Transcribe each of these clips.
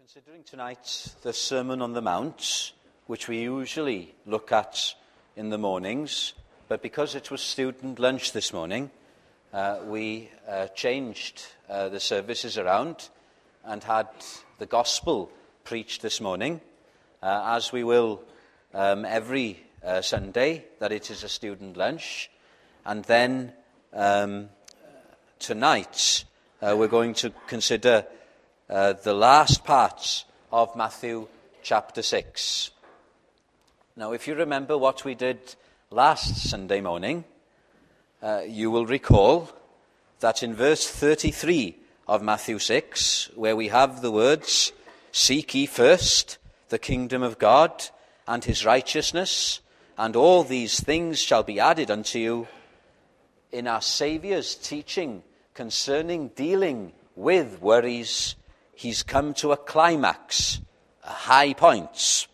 Considering tonight the Sermon on the Mount, which we usually look at in the mornings, but because it was student lunch this morning, we changed the services around and had the gospel preached this morning, as we will every Sunday, that it is a student lunch. And then tonight we're going to consider the last part of Matthew chapter 6. Now, if you remember what we did last Sunday morning, you will recall that in verse 33 of Matthew 6, where we have the words, "Seek ye first the kingdom of God and his righteousness, and all these things shall be added unto you," in our Saviour's teaching concerning dealing with worries, he's come to a climax, a high point.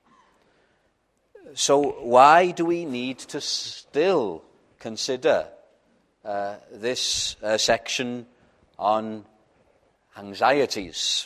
So why do we need to still consider this section on anxieties?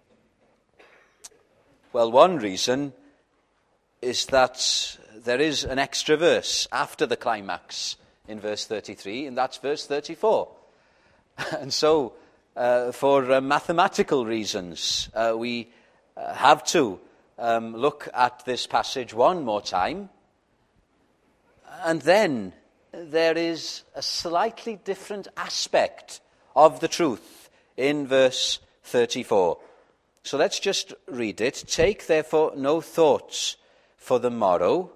Well, one reason is that there is an extra verse after the climax in verse 33, and that's verse 34. And so, for mathematical reasons, we have to look at this passage one more time. And then there is a slightly different aspect of the truth in verse 34. So let's just read it. "Take therefore no thought for the morrow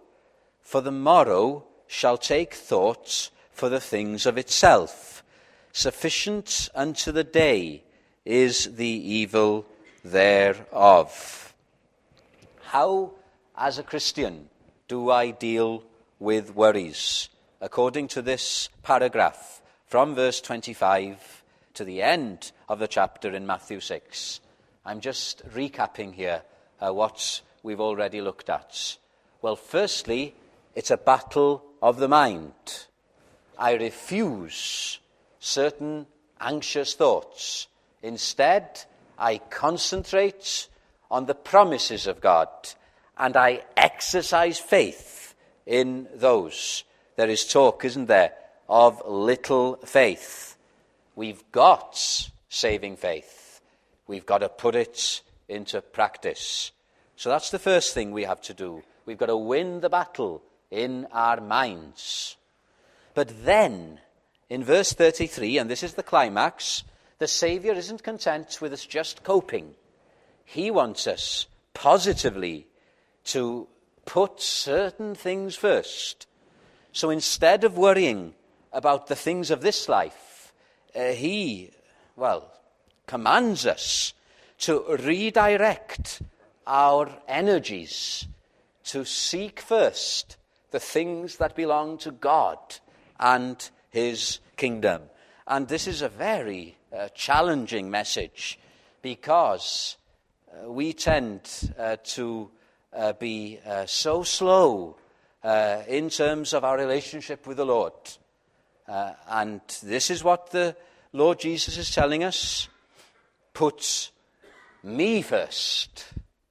shall take thought for the things of itself. Sufficient unto the day is the evil thereof." How, as a Christian, do I deal with worries? According to this paragraph, from verse 25 to the end of the chapter in Matthew 6. I'm just recapping here what we've already looked at. Well, firstly, it's a battle of the mind. I refuse certain anxious thoughts. Instead, I concentrate on the promises of God, and I exercise faith in those. There is talk, isn't there, of little faith. We've got saving faith. We've got to put it into practice. So that's the first thing we have to do. We've got to win the battle in our minds. But then, in verse 33, and this is the climax, the Saviour isn't content with us just coping. He wants us positively to put certain things first. So instead of worrying about the things of this life, he commands us to redirect our energies to seek first the things that belong to God and his kingdom. And this is a very challenging message, because we tend to be so slow in terms of our relationship with the Lord. And this is what the Lord Jesus is telling us. Put me first,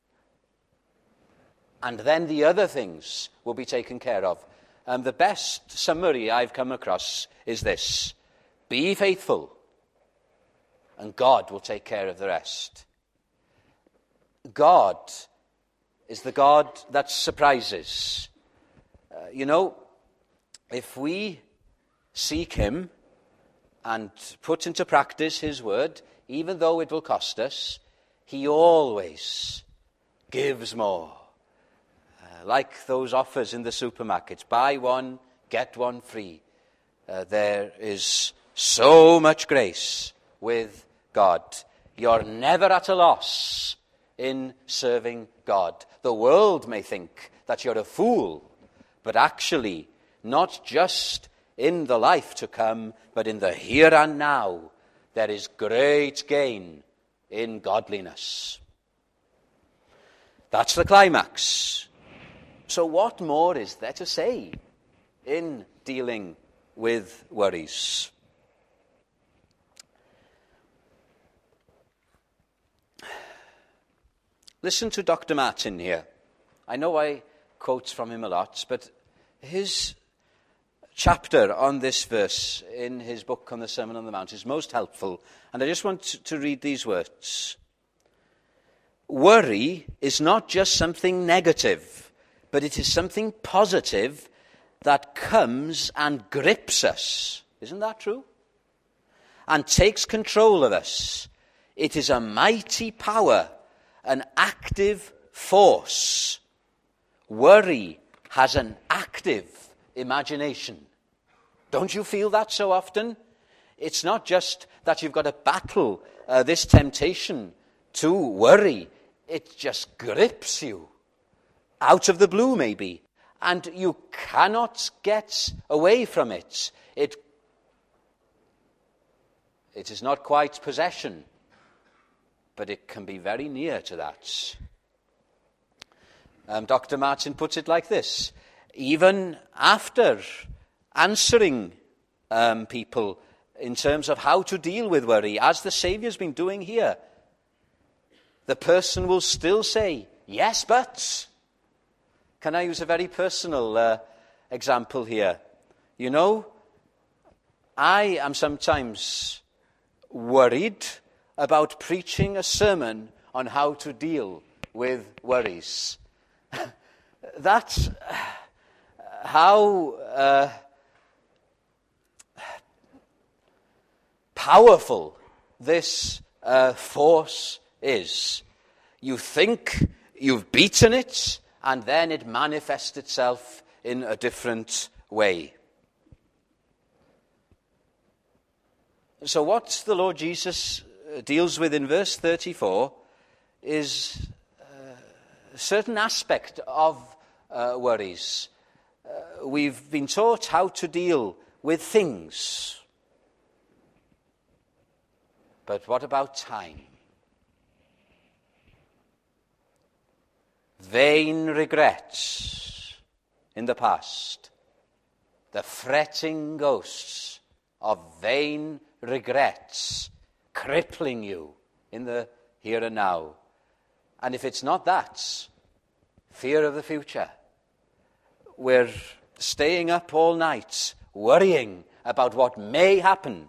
and then the other things will be taken care of. The best summary I've come across is this: be faithful, and God will take care of the rest. God is the God that surprises. If we seek him and put into practice his word, even though it will cost us, he always gives more. Like those offers in the supermarkets, buy one, get one free. There is so much grace with God. You're never at a loss in serving God. The world may think that you're a fool, but actually, not just in the life to come, but in the here and now, there is great gain in godliness. That's the climax. So what more is there to say in dealing with worries? Listen to Dr. Martin here. I know I quote from him a lot, but his chapter on this verse in his book on the Sermon on the Mount is most helpful. And I just want to read these words. Worry is not just something negative, but it is something positive that comes and grips us. Isn't that true? And takes control of us. It is a mighty power, an active force. Worry has an active imagination. Don't you feel that so often? It's not just that you've got to battle this temptation to worry. It just grips you. Out of the blue, maybe. And you cannot get away from it. It is not quite possession, but it can be very near to that. Dr. Martin puts it like this. Even after answering people in terms of how to deal with worry, as the Saviour's been doing here, the person will still say, yes, but. Can I use a very personal example here? You know, I am sometimes worried about preaching a sermon on how to deal with worries. That's how powerful this force is. You think you've beaten it, and then it manifests itself in a different way. So what the Lord Jesus deals with in verse 34 is a certain aspect of worries. We've been taught how to deal with things. But what about time? Vain regrets in the past. The fretting ghosts of vain regrets crippling you in the here and now. And if it's not that, fear of the future. We're staying up all night worrying about what may happen.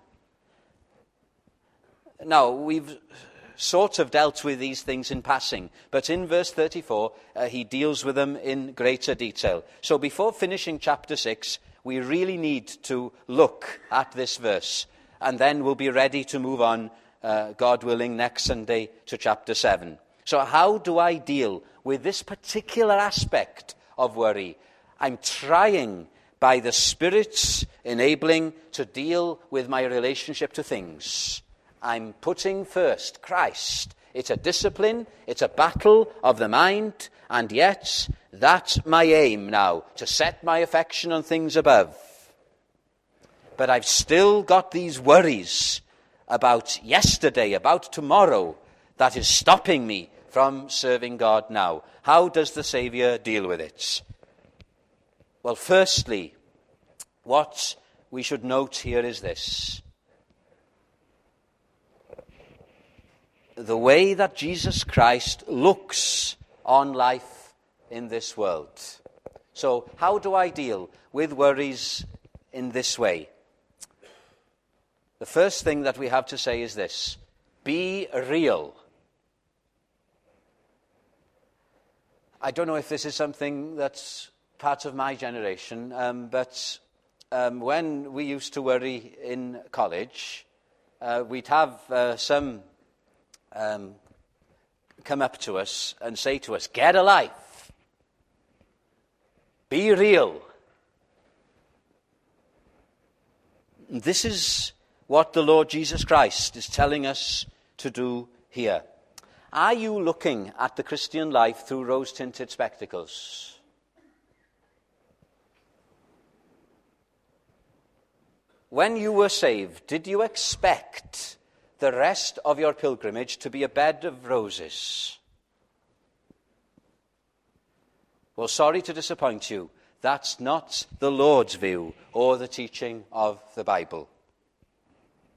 Now, we've sort of dealt with these things in passing, but in verse 34, he deals with them in greater detail. So before finishing chapter 6, we really need to look at this verse, and then we'll be ready to move on, God willing, next Sunday to chapter 7. So how do I deal with this particular aspect of worry? I'm trying, by the Spirit's enabling, to deal with my relationship to things. I'm putting first Christ. It's a discipline, it's a battle of the mind, and yet that's my aim now, to set my affection on things above. But I've still got these worries about yesterday, about tomorrow, that is stopping me from serving God now. How does the Saviour deal with it? Well, firstly, what we should note here is this. The way that Jesus Christ looks on life in this world. So, how do I deal with worries in this way? The first thing that we have to say is this. Be real. I don't know if this is something that's part of my generation, but when we used to worry in college, we'd have some come up to us and say to us, get a life. Be real. This is what the Lord Jesus Christ is telling us to do here. Are you looking at the Christian life through rose-tinted spectacles? When you were saved, did you expect the rest of your pilgrimage to be a bed of roses? Well, sorry to disappoint you. That's not the Lord's view or the teaching of the Bible.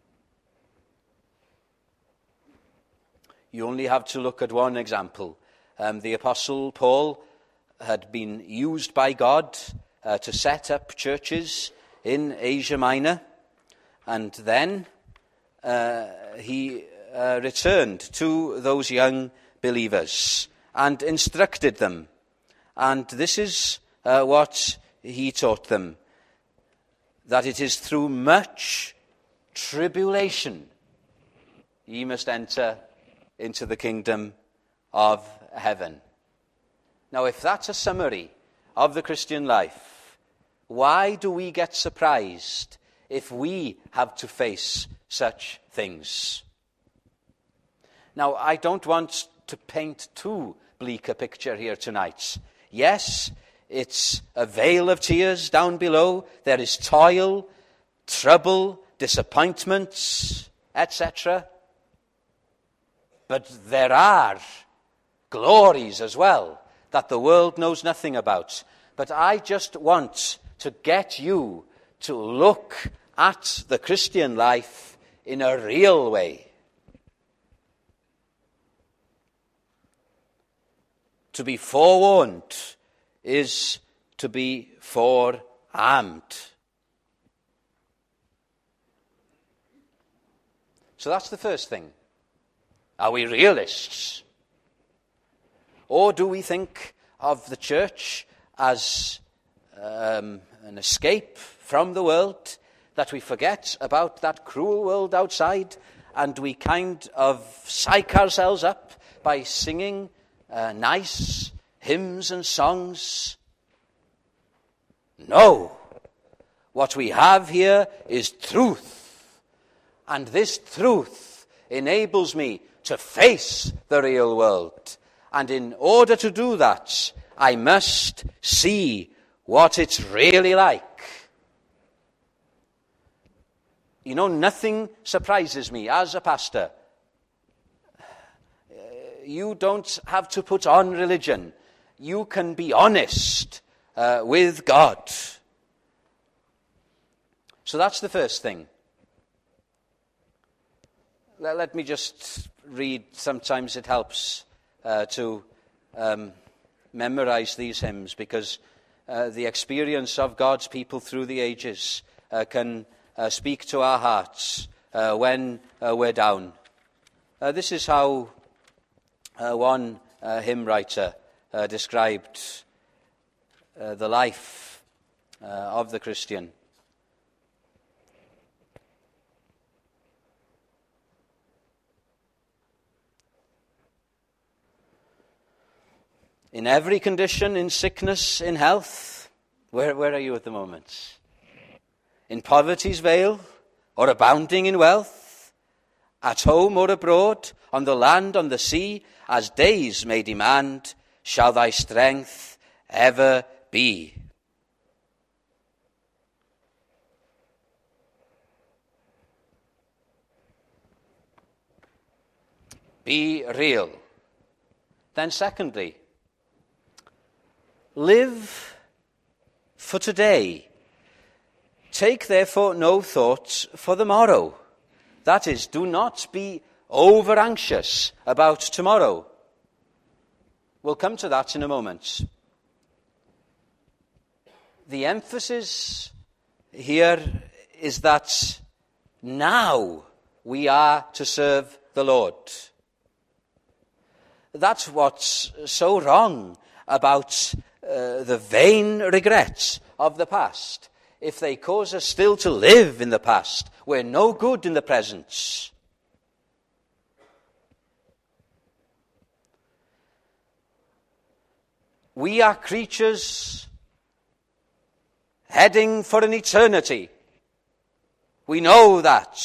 You only have to look at one example. The Apostle Paul had been used by God to set up churches in Asia Minor, and then he returned to those young believers and instructed them. And this is what he taught them, that it is through much tribulation ye must enter into the kingdom of heaven. Now, if that's a summary of the Christian life, why do we get surprised if we have to face such things? Now, I don't want to paint too bleak a picture here tonight. Yes, it's a vale of tears down below. There is toil, trouble, disappointments, etc. But there are glories as well that the world knows nothing about. But I just want to get you to look at the Christian life in a real way. To be forewarned is to be forearmed. So that's the first thing. Are we realists? Or do we think of the church as an escape from the world, that we forget about that cruel world outside, and we kind of psych ourselves up by singing nice hymns and songs? No. What we have here is truth. And this truth enables me to face the real world. And in order to do that, I must see what it's really like. You know, nothing surprises me as a pastor. You don't have to put on religion. You can be honest with God. So that's the first thing. Let me just read. Sometimes it helps to memorize these hymns, because the experience of God's people through the ages can speak to our hearts when we're down. This is how one hymn writer described the life of the Christian. In every condition, in sickness, in health. Where are you at the moment? In poverty's vale, or abounding in wealth? At home or abroad, on the land, on the sea, as days may demand, shall thy strength ever be. Be real. Then secondly, live for today. Take therefore no thought for the morrow. That is, do not be over anxious about tomorrow. We'll come to that in a moment. The emphasis here is that now we are to serve the Lord. That's what's so wrong about the vain regrets of the past. If they cause us still to live in the past, we're no good in the present. We are creatures heading for an eternity. We know that.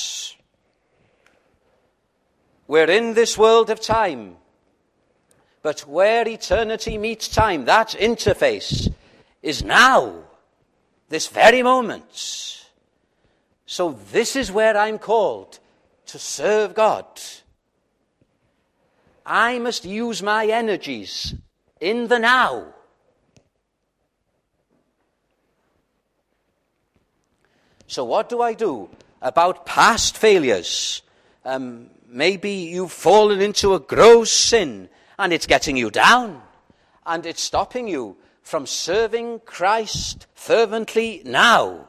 We're in this world of time. But where eternity meets time, that interface is now, this very moment. So this is where I'm called to serve God. I must use my energies in the now. So what do I do about past failures? Maybe you've fallen into a gross sin and it's getting you down, and it's stopping you from serving Christ fervently now.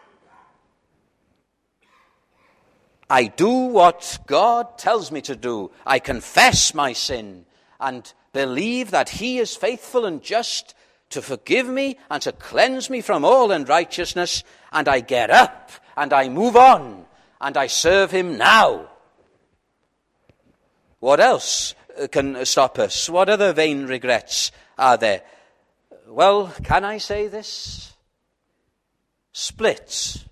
I do what God tells me to do. I confess my sin and believe that he is faithful and just to forgive me and to cleanse me from all unrighteousness, and I get up and I move on and I serve him now. What else can stop us? What other vain regrets are there? Well, can I say this? Splits.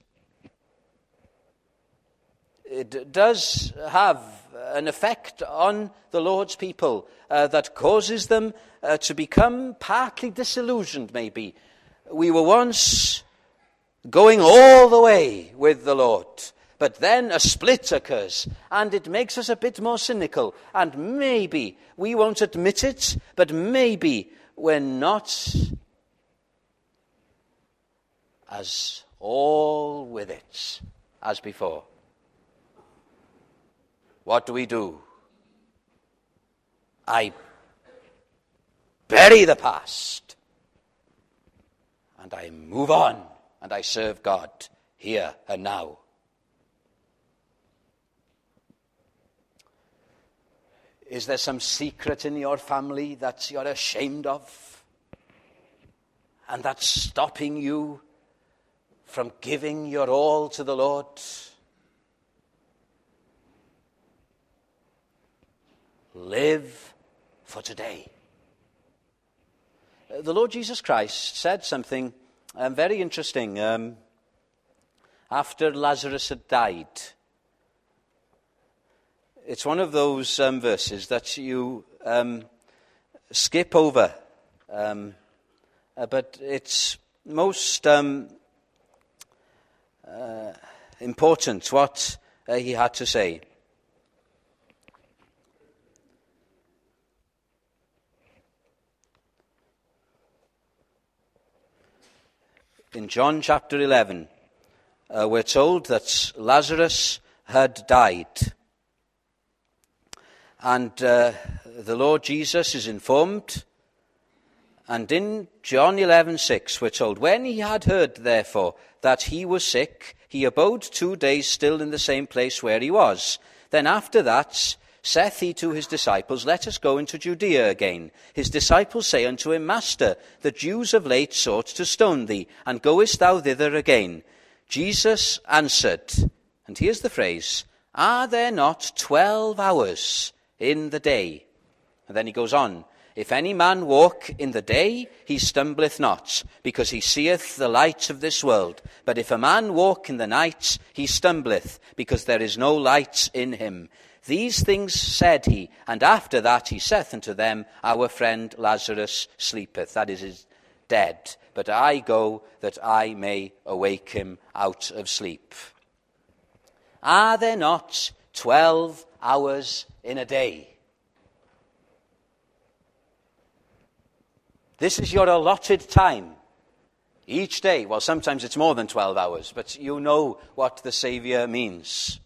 It does have an effect on the Lord's people that causes them to become partly disillusioned, maybe. We were once going all the way with the Lord, but then a split occurs, and it makes us a bit more cynical, and maybe we won't admit it, but maybe we're not as all with it as before. What do? I bury the past and I move on and I serve God here and now. Is there some secret in your family that you're ashamed of and that's stopping you from giving your all to the Lord? Live for today. The Lord Jesus Christ said something very interesting after Lazarus had died. It's one of those verses that you skip over, but it's most important what he had to say. In John chapter 11, we're told that Lazarus had died. And the Lord Jesus is informed. And in John 11:6, we're told, when he had heard, therefore, that he was sick, he abode 2 days still in the same place where he was. Then after that, saith he to his disciples, let us go into Judea again. His disciples say unto him, Master, the Jews of late sought to stone thee, and goest thou thither again? Jesus answered, and here's the phrase, are there not 12 hours in the day? And then he goes on, if any man walk in the day, he stumbleth not, because he seeth the light of this world. But if a man walk in the night, he stumbleth, because there is no light in him. These things said he, and after that he saith unto them, our friend Lazarus sleepeth, that is dead, but I go that I may awake him out of sleep. Are there not 12 hours in a day? This is your allotted time each day. Well, sometimes it's more than 12 hours, but you know what the Saviour means.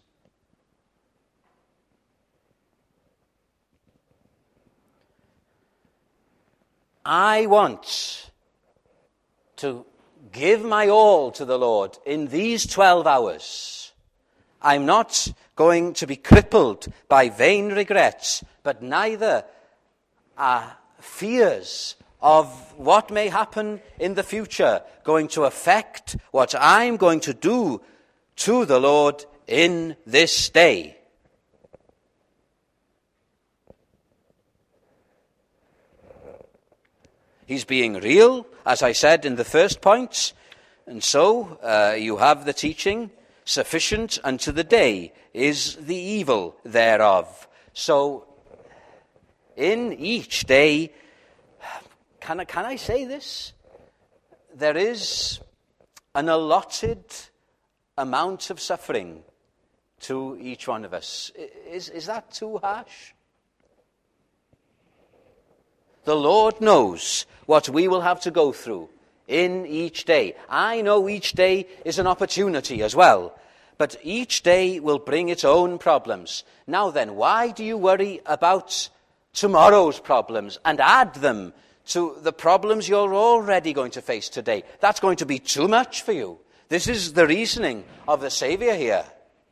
I want to give my all to the Lord in these 12 hours. I'm not going to be crippled by vain regrets, but neither are fears of what may happen in the future going to affect what I'm going to do to the Lord in this day. He's being real, as I said in the first point, and so you have the teaching, sufficient unto the day is the evil thereof. So in each day, can I say this? There is an allotted amount of suffering to each one of us. Is that too harsh? The Lord knows what we will have to go through in each day. I know each day is an opportunity as well, but each day will bring its own problems. Now then, why do you worry about tomorrow's problems and add them to the problems you're already going to face today. That's going to be too much for you. This is the reasoning of the Saviour here.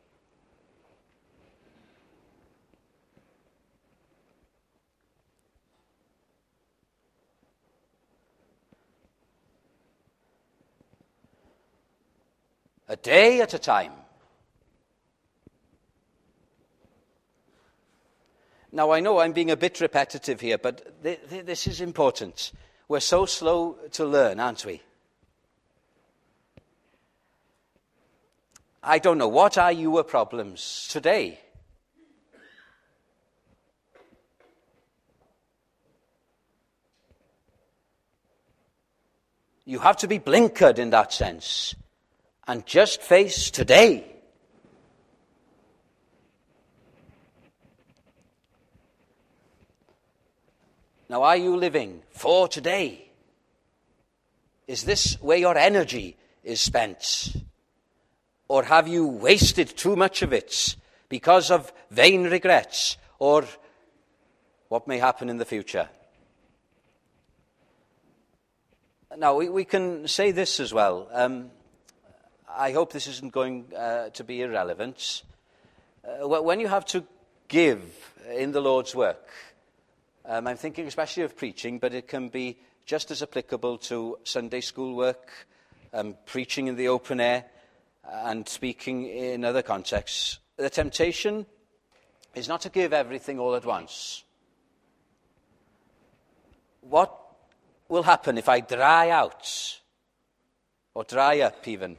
A day at a time. Now, I know I'm being a bit repetitive here, but this is important. We're so slow to learn, aren't we? I don't know, what are your problems today? You have to be blinkered in that sense and just face today. Now, are you living for today? Is this where your energy is spent? Or have you wasted too much of it because of vain regrets or what may happen in the future? Now, we can say this as well. I hope this isn't going to be irrelevant. When you have to give in the Lord's work, I'm thinking especially of preaching, but it can be just as applicable to Sunday school work, preaching in the open air, and speaking in other contexts. The temptation is not to give everything all at once. What will happen if I dry out, or dry up even?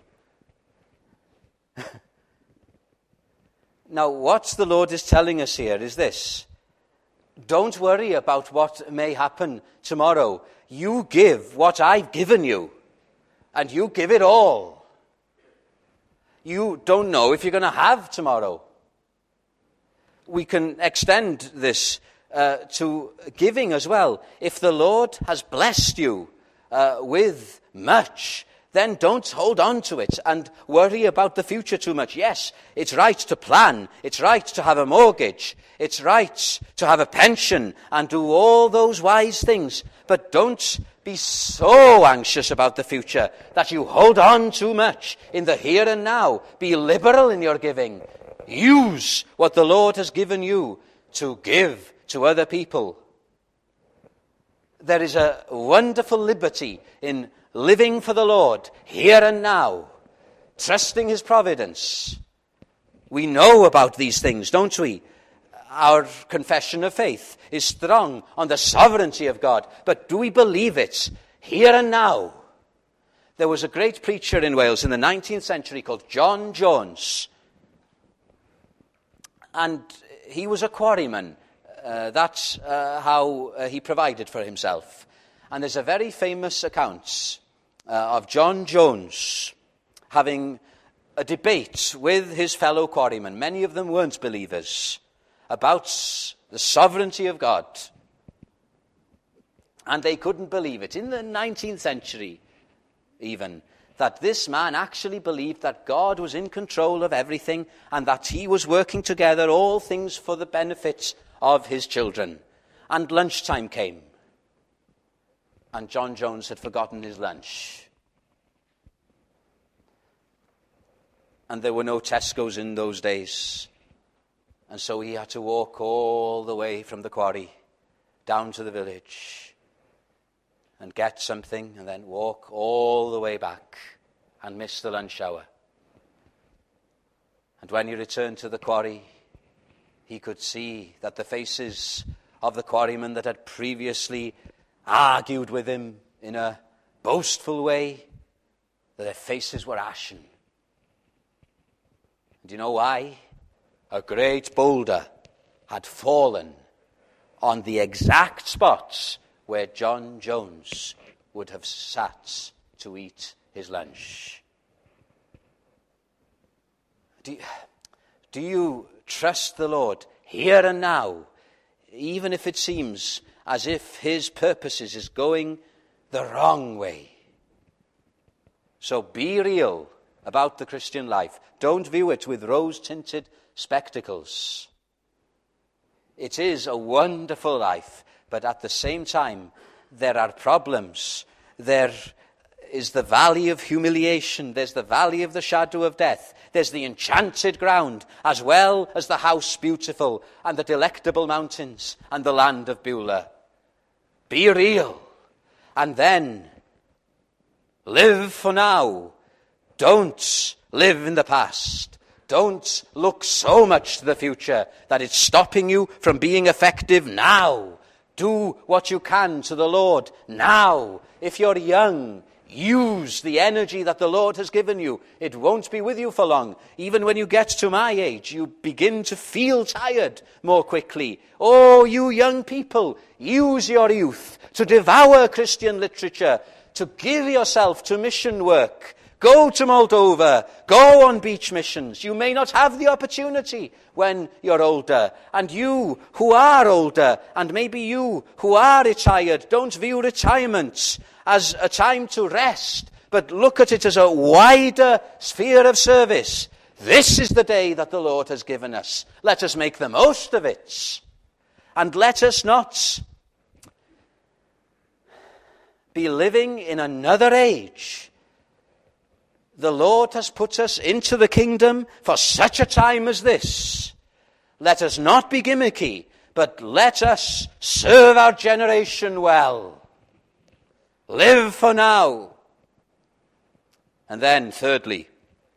Now, what the Lord is telling us here is this. Don't worry about what may happen tomorrow. You give what I've given you, and you give it all. You don't know if you're going to have tomorrow. We can extend this to giving as well. If the Lord has blessed you with much, then don't hold on to it and worry about the future too much. Yes, it's right to plan. It's right to have a mortgage. It's right to have a pension and do all those wise things. But don't be so anxious about the future that you hold on too much in the here and now. Be liberal in your giving. Use what the Lord has given you to give to other people. There is a wonderful liberty in living for the Lord here and now, trusting his providence. We know about these things, don't we? Our confession of faith is strong on the sovereignty of God. But do we believe it here and now? There was a great preacher in Wales in the 19th century called John Jones. And he was a quarryman. That's how he provided for himself. And there's a very famous account of John Jones having a debate with his fellow quarrymen. Many of them weren't believers, about the sovereignty of God. And they couldn't believe it. In the 19th century, even, that this man actually believed that God was in control of everything and that he was working together all things for the benefit of his children. And lunchtime came. And John Jones had forgotten his lunch. And there were no Tesco's in those days. And so he had to walk all the way from the quarry down to the village and get something and then walk all the way back and miss the lunch hour. And when he returned to the quarry, he could see that the faces of the quarrymen that had previously argued with him in a boastful way, that their faces were ashen. And do you know why? A great boulder had fallen on the exact spots where John Jones would have sat to eat his lunch. Do you trust the Lord here and now, even if it seems as if his purposes is going the wrong way? So be real about the Christian life. Don't view it with rose-tinted spectacles. It is a wonderful life, but at the same time, there are problems. There is the valley of humiliation. There's the valley of the shadow of death. There's the enchanted ground, as well as the house beautiful, and the delectable mountains, and the land of Beulah. Be real, and then live for now. Don't live in the past. Don't look so much to the future that it's stopping you from being effective now. Do what you can to the Lord now. If you're young, use the energy that the Lord has given you. It won't be with you for long. Even when you get to my age, you begin to feel tired more quickly. Oh, you young people, use your youth to devour Christian literature, to give yourself to mission work. Go to Moldova. Go on beach missions. You may not have the opportunity when you're older. And you who are older, and maybe you who are retired, don't view retirement as a time to rest, but look at it as a wider sphere of service. This is the day that the Lord has given us. Let us make the most of it. And let us not be living in another age. The Lord has put us into the kingdom for such a time as this. Let us not be gimmicky, but let us serve our generation well. Live for now. And then, thirdly,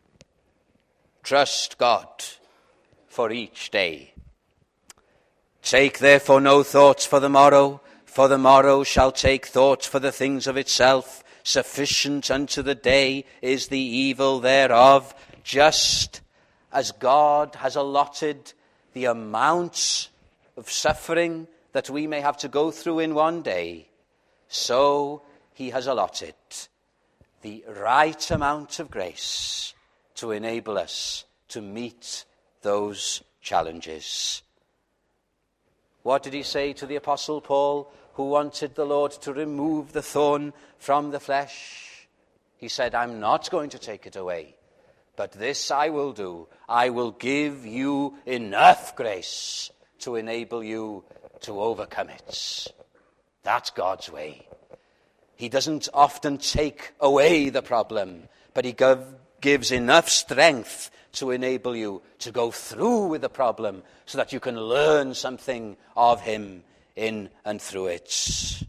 trust God for each day. Take therefore no thoughts for the morrow shall take thought for the things of itself. Sufficient unto the day is the evil thereof. Just as God has allotted the amount of suffering that we may have to go through in one day, so he has allotted the right amount of grace to enable us to meet those challenges. What did he say to the Apostle Paul, who wanted the Lord to remove the thorn from the flesh? He said, I'm not going to take it away, but this I will do. I will give you enough grace to enable you to overcome it. That's God's way. He doesn't often take away the problem, but he gives enough strength to enable you to go through with the problem so that you can learn something of him in and through it.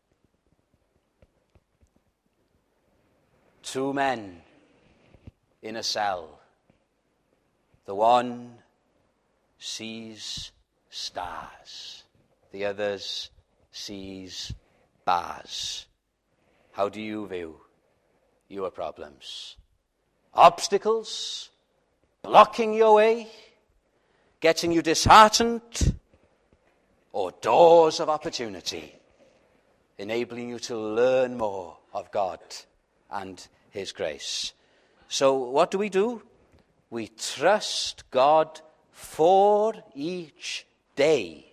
2 men in a cell. The one sees stars. The other sees bars. How do you view your problems? Obstacles blocking your way, getting you disheartened, or doors of opportunity, enabling you to learn more of God and his grace. So what do? We trust God for each day.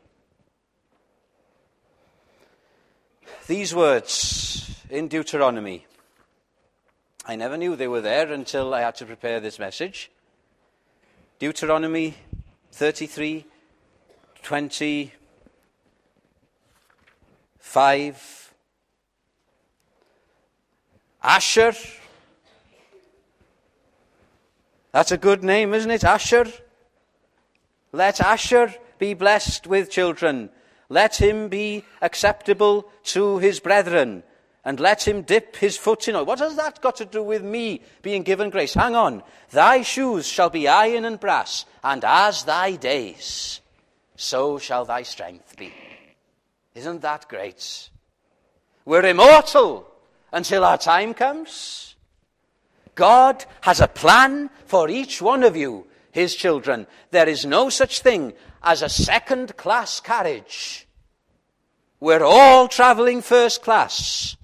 These words in Deuteronomy, I never knew they were there until I had to prepare this message. Deuteronomy 33:25. Asher. That's a good name, isn't it? Asher. Let Asher be blessed with children. Let him be acceptable to his brethren. And let him dip his foot in oil. What has that got to do with me being given grace? Hang on. Thy shoes shall be iron and brass, and as thy days, so shall thy strength be. Isn't that great? We're immortal until our time comes. God has a plan for each one of you, his children. There is no such thing as a second-class carriage. We're all traveling first class.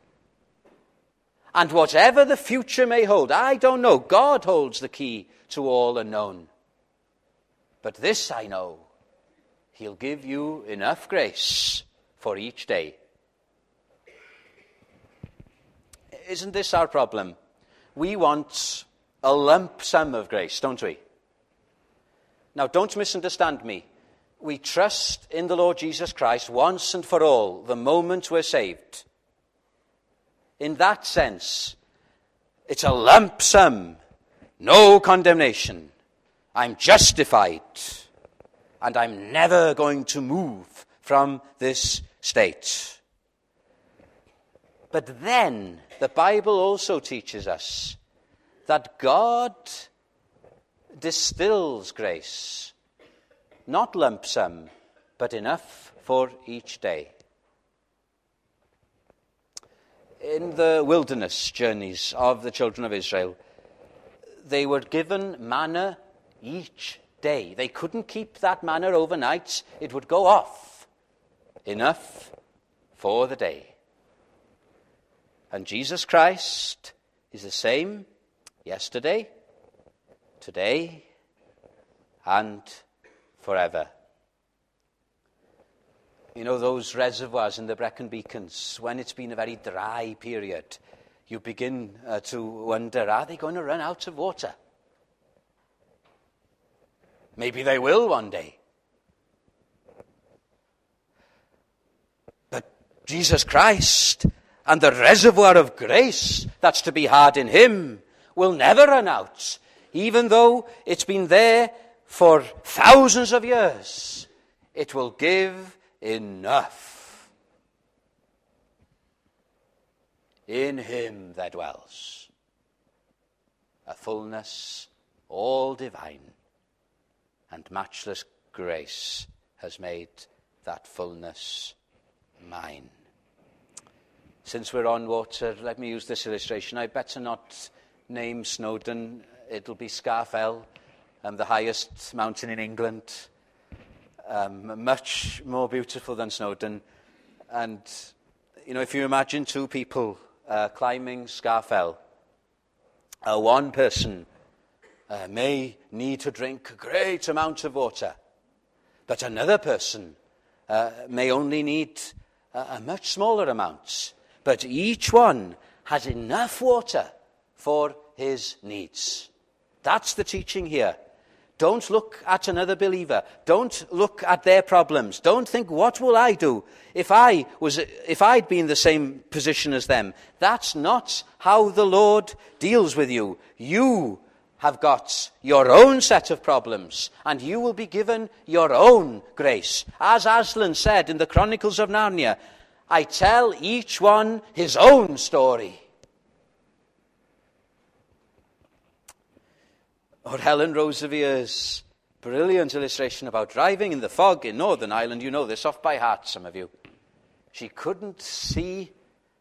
And whatever the future may hold, I don't know. God holds the key to all unknown. But this I know. He'll give you enough grace for each day. Isn't this our problem? We want a lump sum of grace, don't we? Now, don't misunderstand me. we trust in the Lord Jesus Christ once and for all the moment we're saved. In that sense, it's a lump sum, no condemnation. I'm justified, and I'm never going to move from this state. But then, the Bible also teaches us that God distills grace, not lump sum, but enough for each day. In the wilderness journeys of the children of Israel, they were given manna each day. They couldn't keep that manna overnight. It would go off. Enough for the day. And Jesus Christ is the same yesterday, today, and forever. You know, those reservoirs in the Brecon Beacons, when it's been a very dry period, you begin to wonder, are they going to run out of water? Maybe they will one day. But Jesus Christ and the reservoir of grace that's to be had in him will never run out, even though it's been there for thousands of years. It will give enough. In him there dwells a fullness all divine, and matchless grace has made that fullness mine. Since we're on water, let me use this illustration. I better not name Snowdon. It'll be Scafell, the highest mountain in England. Much more beautiful than Snowdon. And, you know, if you imagine two people climbing Scafell, one person may need to drink a great amount of water, but another person may only need a much smaller amount. But each one has enough water for his needs. That's the teaching here. Don't look at another believer. Don't look at their problems. Don't think, what will I do if I'd be in the same position as them? That's not how the Lord deals with you. You have got your own set of problems, and you will be given your own grace. As Aslan said in the Chronicles of Narnia, I tell each one his own story. Or Helen Rosevier's brilliant illustration about driving in the fog in Northern Ireland. You know this off by heart, some of you. She couldn't see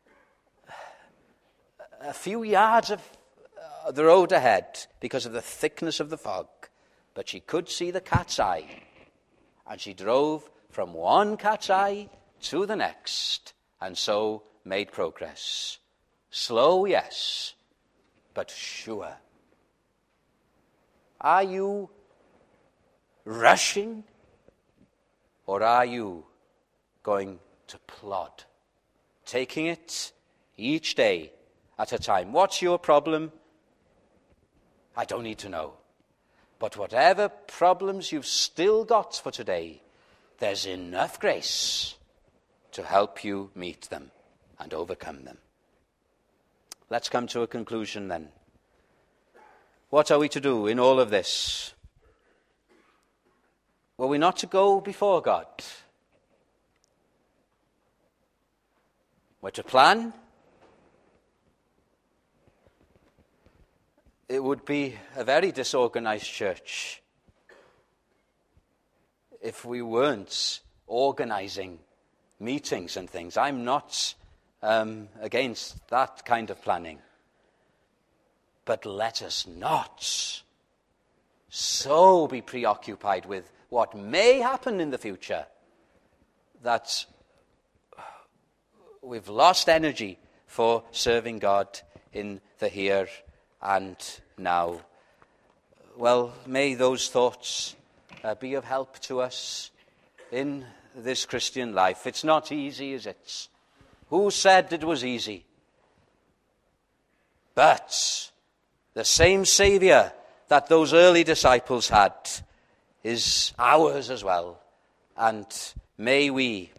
a few yards of the road ahead because of the thickness of the fog. But she could see the cat's eye. And she drove from one cat's eye to the next, and so made progress. Slow, yes, but sure. Are you rushing, or are you going to plod, taking it each day at a time? What's your problem? I don't need to know. But whatever problems you've still got for today, there's enough grace to help you meet them and overcome them. Let's come to a conclusion then. What are we to do in all of this? Well, we're not to go before God. We're to plan. It would be a very disorganized church if we weren't organizing meetings and things. I'm not against that kind of planning. But let us not so be preoccupied with what may happen in the future that we've lost energy for serving God in the here and now. Well, may those thoughts be of help to us in this Christian life. It's not easy, is it? Who said it was easy? But the same Saviour that those early disciples had is ours as well. And may we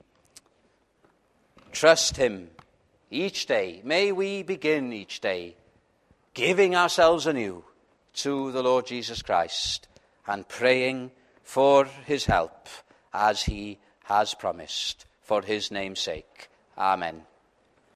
trust him each day. May we begin each day giving ourselves anew to the Lord Jesus Christ and praying for his help as he has promised, for his name's sake. Amen.